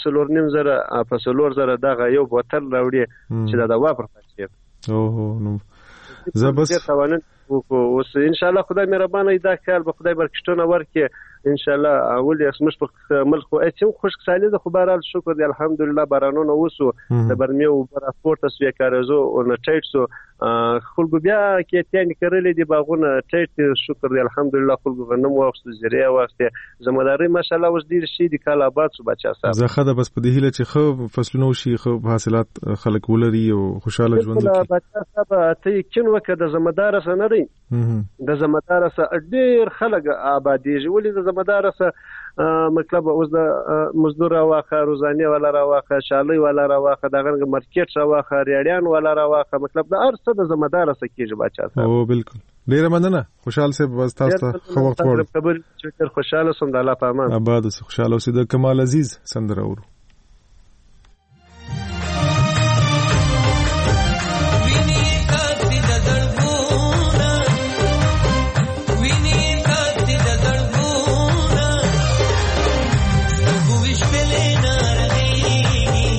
3.5 دغه یو بوتل راوړي چې دا وا پر پاشه نو زبس اوس ان شاء الله خدای مهربانه دا کال به خدای برکتونه ورکړي ان شاء الله اول اسمش په ملک او اچم خوشک سالي د خبرال شکر دی الحمدلله بارانونه وسو د برمیو برافورت سوي کارزو او نټایټ سو خلکو بیا کې تیان کړلې دی باغونه ټایټ شکر دی الحمدلله خلکو غنم واخص زریه واخصه زموږداري ماشاءالله اوس ډیر شي د کال آباد سو بچا صاحب زه خدای بس په دې هیله چې خو فصلونه شي خو حاصلات خلک ولري او خوشاله ژوند وکړي بچا صاحب ته کین وکړه د زمدار سره نه دی د زمدار سره ډیر خلک آبادیږي ولې د زمدار سره مطلب اوس د مزدور واخه روزانه ولا راواخه شالي ولا راواخه دغه مارکیټ راواخه ریاړیان ولا راواخه مطلب د ارسه د زمدار سره کېږي بچا صاحب او بالکل ډیر مننه خوشاله سه بس تاسو خو وخت ورو خبر چې خوشاله سم د الله په امان آباد اوسه خوشاله اوسه د کمال عزیز سندره ورو Wish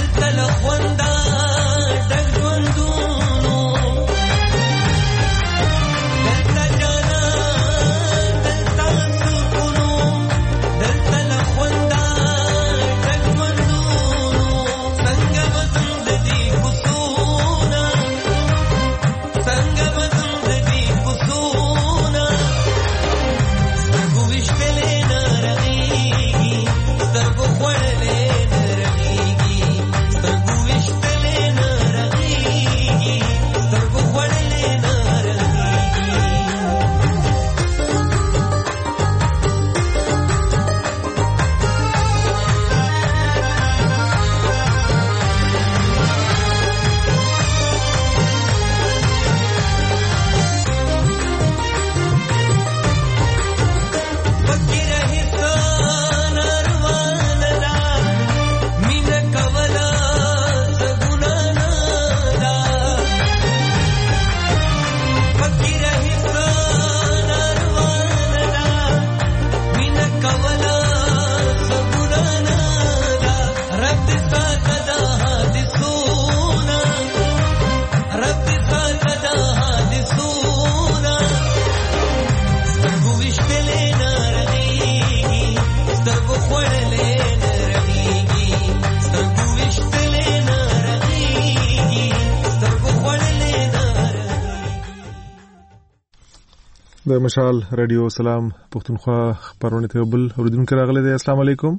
د مشال رادیو سلام پښتونخوا خبرونه ته بل اوریدونکو راغلي دي. السلام علیکم.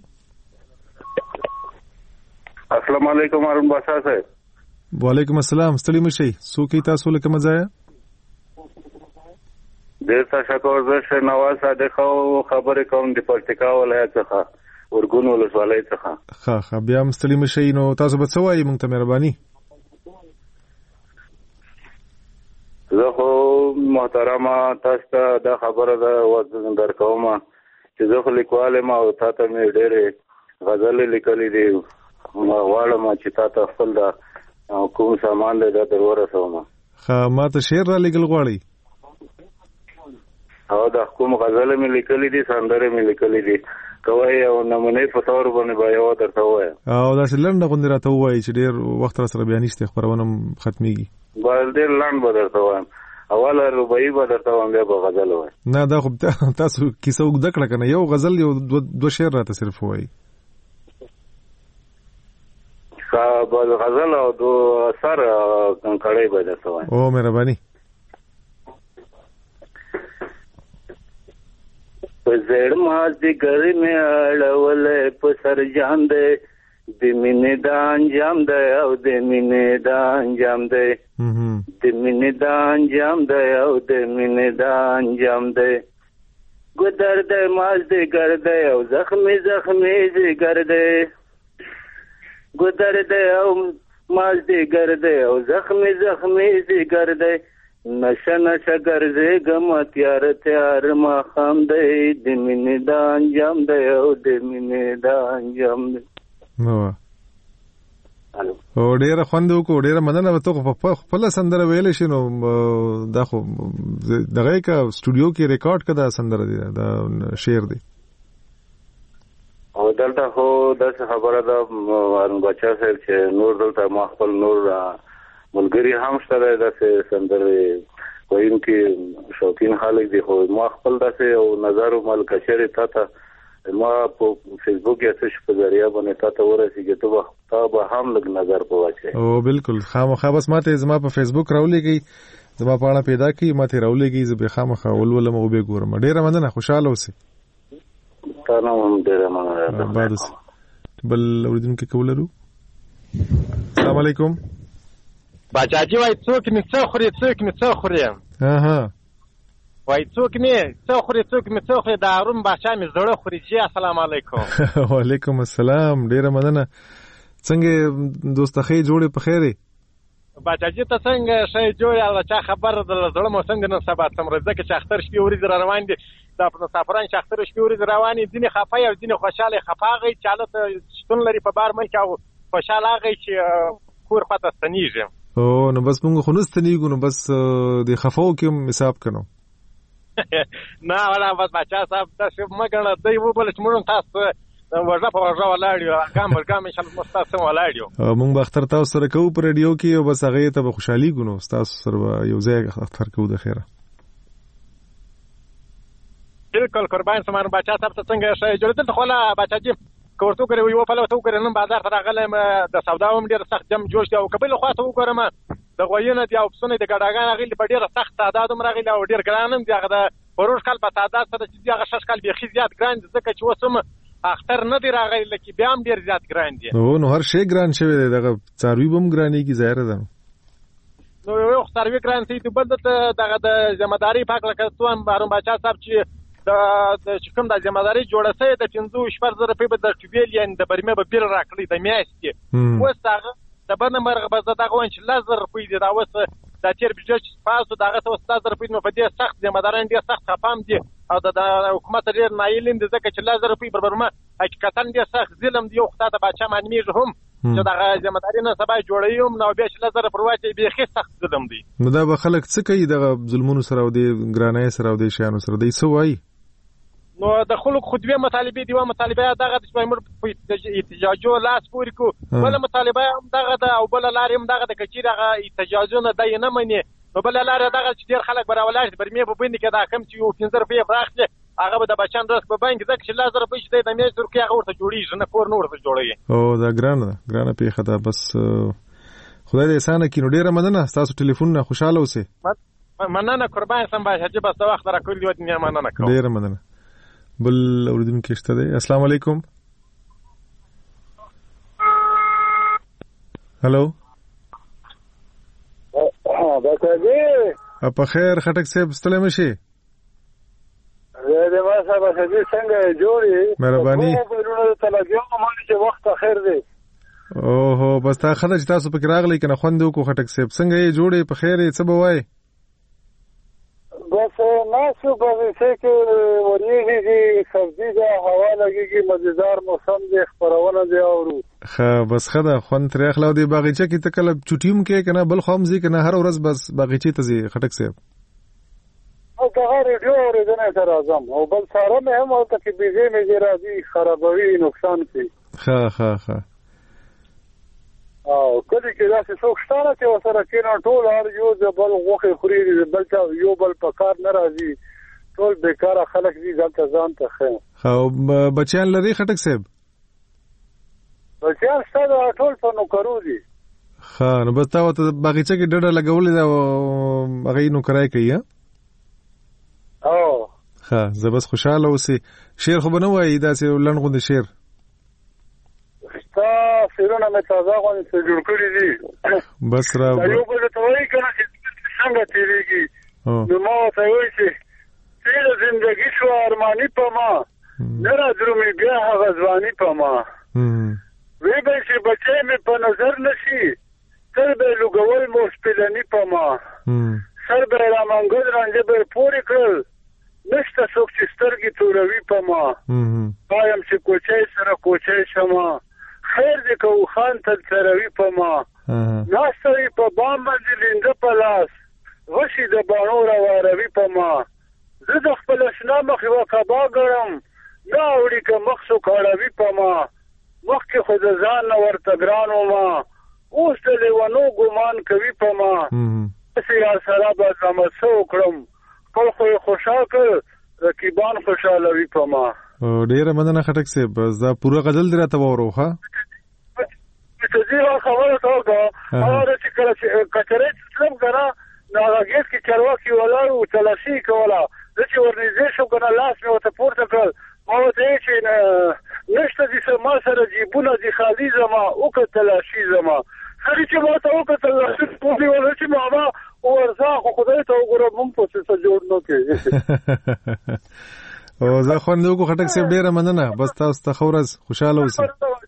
السلام علیکم ارون باسا صاحب. وعلیکم السلام. ستړي مشي څوک تاسو لکه مزایا ډیر تشکر. زه نواز صادق او خبرې کوم د پکتیکا ولایت څخه ورګون ولسوالۍ څخه. ښه بیا هم ستړي مشي. نو تاسو به څه وایي مونږ ته مهرباني؟ زه خو محترمه تاسو ته دا خبره ده درکوم چې زه خو لیکوال یم او تا ته مې ډېرې غزلې لیکلې دي. غواړم چې تا ته خپل د کوم سامان دی دا در ورسوم. ښه ما ته شعر را لیکل غواړئ؟ او د کوم غزلې مې لیکلې دي سندرې مې لیکلې دي کوی او نمونې په تور باندې به یو درته ووایم. او داسې لنډه غوندې راته ووایي چې ډېر وخت را سره بیا نشته خپرونه ختمېږي. ډېر لنډ به درته وایم. اوله رباعي به درته وایم بیا به غزل وایم. نه دا خو تاسو کیسه اوږده کړه که نه. یو غزل یو دوه شعر راته صرف ووایي. غزل او دو اثر کړی به درته وایم. او مهرباني. په زړه مازدیګر مې اړولی په سر جان دی د مینې دا انجام دی او د مینې دا انجام دی د مینې دا انجام دی او د مینې دا انجام دی ګودر دی مازدیګر دی او زخمي زخمي ځیګر دی ګودر دی او مازدیګر دی او زخمي زخمي ځیګر دی نشه نشه ګرځېږم تیار تیار ماښام دی د مینې دا انجام دی او د مینې دا انجام دی. او ډېره خوند وکړو. ډېره مننه. ته خو په خپله سندره ویلی شي نو دا خو دغه که سټوډیو کې ریکارډ که دا سندره دی دا شعر دی. او دلته خو داسې خبره ده هارون باچا صاحب چې نور دلته ما خپل نور ملګري هم شته دی داسې سندرې ویونکي شوقین خلک دي خو ما خپل داسې یو نظر ومل که چېرې تا ته ما په فیسبوک یا څه په ذریعه باندې تا ته ورسېږي تا به هم لږ نظر په واچوې. او بالکل خامخا بس ما ته زما په فیسبوک راولېږئ زما په اړه پیدا کړي ما ته راولېږئ زه بیا خامخا ولولم او بیا ګورم. ډېره مننه. خوشحاله اوسئ. تا نه هم ډېره مننه. بعد بل اورېدونکي که ولرو. السلام علیکم. باچاجي وای څوک مې څه خوري څوک مې څه خوري وای څوک مې څه خوري څوک مې څه خوري د هارون باچا مې زړه خوري. جی السلام علیکم. وعلیکم السلام. ډېره مننه. څنګه دوستخۍ جوړې په خیر یې؟ باچاجي ته څنګه ښه جوړې الله چا خبر د زړه مو څنګه نن سبا څومره ځکه چې اختر شپې ورځې را روان دي دا په مسافران چې اختر شپې ورځې روان دي ځینې خفه او ځینې خوشحاله خفه هغه چې حالت شتون لري په بار ملک او خوشحاله هغه چې کور خواته ستنېږي. او نو بس مونږ خو نه ستنېږو نو بس د خفاو کې هم حساب کنو. نه ولا بس باچا صاحب داسې مه ګڼه دی وبله چې موږ تاسو ورځه په ورځه ولاړ یو ګام پر ګام ان شاء الله مستاسم ولاړ یو موږ به اختر تاسو سره کوو په رادیو کې او بس هغه ته به خوشحالي ګونو تاسو سره یو ځای اختر کوو د خیره بالکل قربان سمان بچا صاحب څنګه شي جوړ دلته خو لا بچا جی کوړتو کوي یو په لوتو کوي نن بازار ته راغلم د سوداوم ډیر سخت جم جوړ دی او قبل خو ته وګورم د غوینه دی او پسونه د ګډاګان غیل په ډیر سخت تعداد مرغیل او ډیر ګرانم دی هغه د پروش کال په تعداد سره چې هغه شش کال به خي زیات ګران ځکه چې وسم اختر نه دی راغلی لکه بیا هم ډیر زیات ګران دی نو هر شی ګران شوی دی دغه څاروي بم ګرانی کی ظاهر ده نو یو څاروي ګران سي ته بل دغه د ځمداري پاک لکه توام بارون بچا صاحب چې د کوم د ځمداري جوړه سي د 500 روپۍ به د ټوبیل یعنی د برمه به بیر راکړي د میاشتې وس هغه د بنه مرغ به دغه ونچ لزر روپۍ دی دا وس د تیر بجټ پاسو دغه 3000 روپۍ نو په دې سخت ځمداران دي سخت خپام دي او د حکومت ډیر نایلین دي ځکه چې لزر روپۍ بربرمه حقیقتا دي سخت ظلم دی خو ته بچا معنیږي هم چې دغه ځمداري نه سبا جوړیوم نو بیا چې لزر پرواته به خي سخت ظلم دی نو دا به خلک څه کوي دغه ظلمونو سره او د ګرانای سره او د شیانو سره دی څه وایي نو د خلک خودوی مطالبه دی مطالبه دغه د شپې مر په احتجاجو لاس پورې کو بل مطالبه هم دغه د او بل لارې هم دغه د کچې دغه احتجاجونه دای نه مني نو بل لارې دغه چې ډیر خلک براولای برمه په بند کې دا کم چې یو 15 روپۍ براخته هغه به د بچان رس په بانک ځکه چې لازم روپۍ چې د میاشتې ورکې هغه ورته جوړیږي نه کور نور ورته جوړیږي او دا ګرانه پیښه ده بس خدای دې اسانه کینو ډیره مننه تاسو ټلیفون نه خوشاله اوسئ مننه قربان سم باشه چې بس وخت راکول دی ودنه مننه کوم ډیره مننه بل اوریدونکو شته دی السلام علیکم هالو په خیر خټک صاحب ستلم شي زه ما صاحب څنګه جوړي مهرباني ته لګیو مونږ چې وخت خیر دی اوه بس تا خدای چې تاسو پکې راغلی کنه خوندو کو خټک صاحب څنګه یې جوړي په خیر څه بوای بس ناسو په څه کې ورېږي سبزی دا هوا لګيږي مزیدار موسم دی خبرونه دی اورو خا بس خدا خوند تر اخلاو دی باغچه کې تکل چټیم کې کنه بل خامزي کنه هر ورځ بس باغچه ته زی خټک صاحب او دا ریډیو اورېدنه تر اعظم او بل سره مې هم او ته کې بيزي مې راځي خرابوي نقصان کوي ها او کله چې داسې څوک شته چې وسره کېنه ټول هر یو د بل غوخه خوري بل ته یو بل پکار نه راځي ټول بیکاره خلک دي ځکه ځان ته خو بچیان لري خټک صاحب بچیان ستاسو ټول په نوکرو دي ها نو بس تاسو ته باغچه کې ډډه لګولې دا هغه نوکرای کوي او ها زه بس خوشاله اوسې شعر خو بنو وای دا سه لنغوند شعر تا سيرونه مې تازه غوښنه چې جوړ کړی دي بس را یو بل ته وایي کنه چې څنګه تیریږي نو ما ته وایي چې زندگی شو ارمانی په ما نه را درومي بیا هغه ځواني په ما وی به چې بچې مې په نظر نشي تر به لګول مو سپلني په ما سر به را منګل رانجه به پورې کړل نشته څوک چې سترګې توروي په ما وایم چې کوچۍ سره کوچۍ شمه خیر دې کو خان تل سروي په ما ناستوي په بام باندې لنده په لاس غشي د باڼو راواروي په ما زه د خپل اشنا مخ یوه کبا ګڼم نه اوړي که مخ سو کاړوي په ما مخکې خو د ځان نه ورته ګران وما اوس د لیونو ګمان کوي په ما هسې را سره به زمه څه وکړم خپل خو یې خوشحال کړ رقیبان خوشحالوي په ما ډیره مننه خټک صاحب دا پوره غزل دی راته وورو ښه چې دې خبره ته وکړه هغه چې کله چې کچرې تلم کنه نو هغه ګیس کې چرواکي ولاړ او تلاشي کوله زه چې ورنږدې شوم کنه لاس مې ورته پورته کړ ما ورته ویل چې نشته دې ما سره جیبونه دي خالي زما وکړه تلاشي زما سړي چې ما ته وکړه تلاشي پوهې وله چې ماما ورځه خو خدای ته وګوره مونږ په څه جوړ نه کوي او زه خوند وکړو خټک صاحب ډیره مننه بس تاسو ته خورز خوشاله اوسئ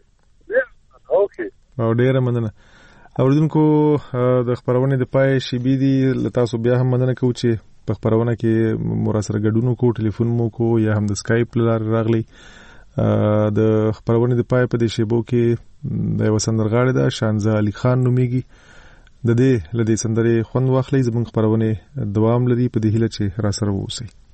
او ډیره مننه اوریدونکو د خبرونه د پای شیبې دي تاسو بیا هم مننه کوم چې په خبرونه کې مور سره ګډون کو ټلیفون مو کو یا هم د اسکایپ لار راغلی د خبرونه د پای په دې شیبو کې د وسندرغاړي د شانزه علي خان نوميږي د دې لدې سندري خوند واخلې زموږ خبرونه دوام لري په دې هیله چې را سره ووسی